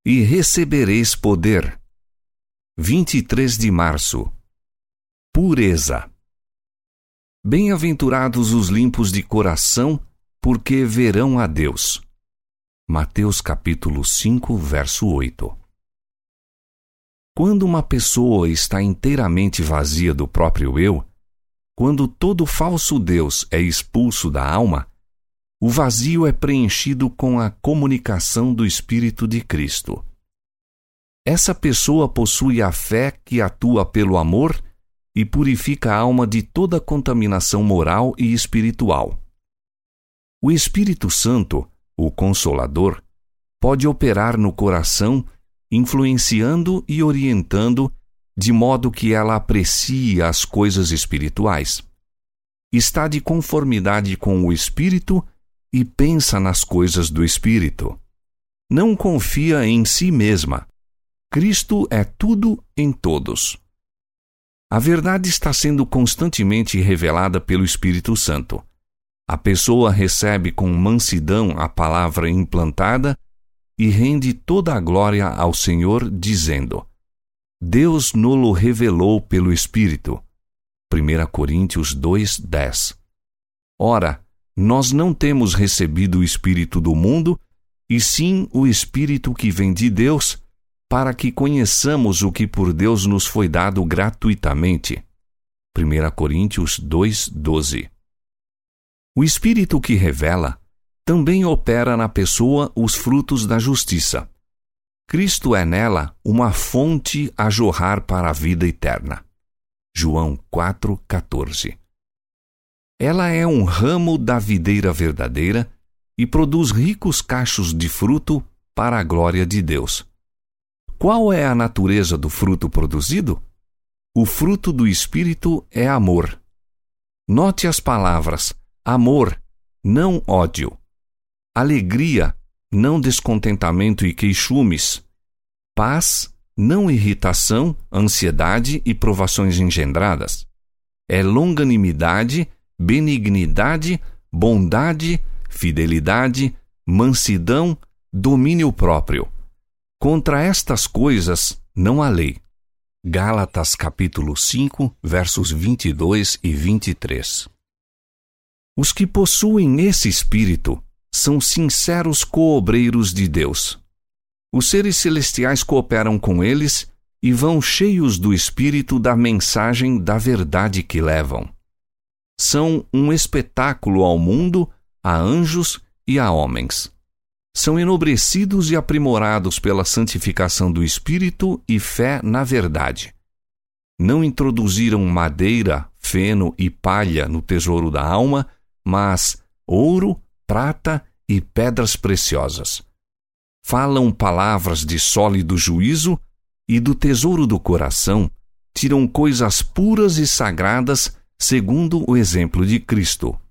e recebereis poder. 23 de março. Pureza. Bem-aventurados os limpos de coração, porque verão a Deus. Mateus capítulo 5, verso 8. Quando uma pessoa está inteiramente vazia do próprio eu, quando todo falso Deus é expulso da alma, o vazio é preenchido com a comunicação do Espírito de Cristo. Essa pessoa possui a fé que atua pelo amor e purifica a alma de toda contaminação moral e espiritual. O Espírito Santo, o Consolador, pode operar no coração, influenciando e orientando, de modo que ela aprecie as coisas espirituais. Está de conformidade com o Espírito e pensa nas coisas do Espírito. Não confia em si mesma. Cristo é tudo em todos. A verdade está sendo constantemente revelada pelo Espírito Santo. A pessoa recebe com mansidão a palavra implantada e rende toda a glória ao Senhor, dizendo: Deus nolo revelou pelo Espírito. 1 Coríntios 2:10. Ora, nós não temos recebido o Espírito do mundo, e sim o Espírito que vem de Deus, para que conheçamos o que por Deus nos foi dado gratuitamente. 1 Coríntios 2:12. O Espírito que revela também opera na pessoa os frutos da justiça. Cristo é nela uma fonte a jorrar para a vida eterna. João 4:14. Ela é um ramo da videira verdadeira e produz ricos cachos de fruto para a glória de Deus. Qual é a natureza do fruto produzido? O fruto do Espírito é amor. Note as palavras: amor, não ódio; alegria, não descontentamento e queixumes; paz, não irritação, ansiedade e provações engendradas; é longanimidade, benignidade, bondade, fidelidade, mansidão, domínio próprio. Contra estas coisas não há lei. Gálatas capítulo 5, versos 22 e 23. Os que possuem esse Espírito são sinceros coobreiros de Deus. Os seres celestiais cooperam com eles e vão cheios do Espírito da mensagem da verdade que levam. São um espetáculo ao mundo, a anjos e a homens. São enobrecidos e aprimorados pela santificação do Espírito e fé na verdade. Não introduziram madeira, feno e palha no tesouro da alma, mas ouro, prata e pedras preciosas. Falam palavras de sólido juízo e do tesouro do coração tiram coisas puras e sagradas segundo o exemplo de Cristo.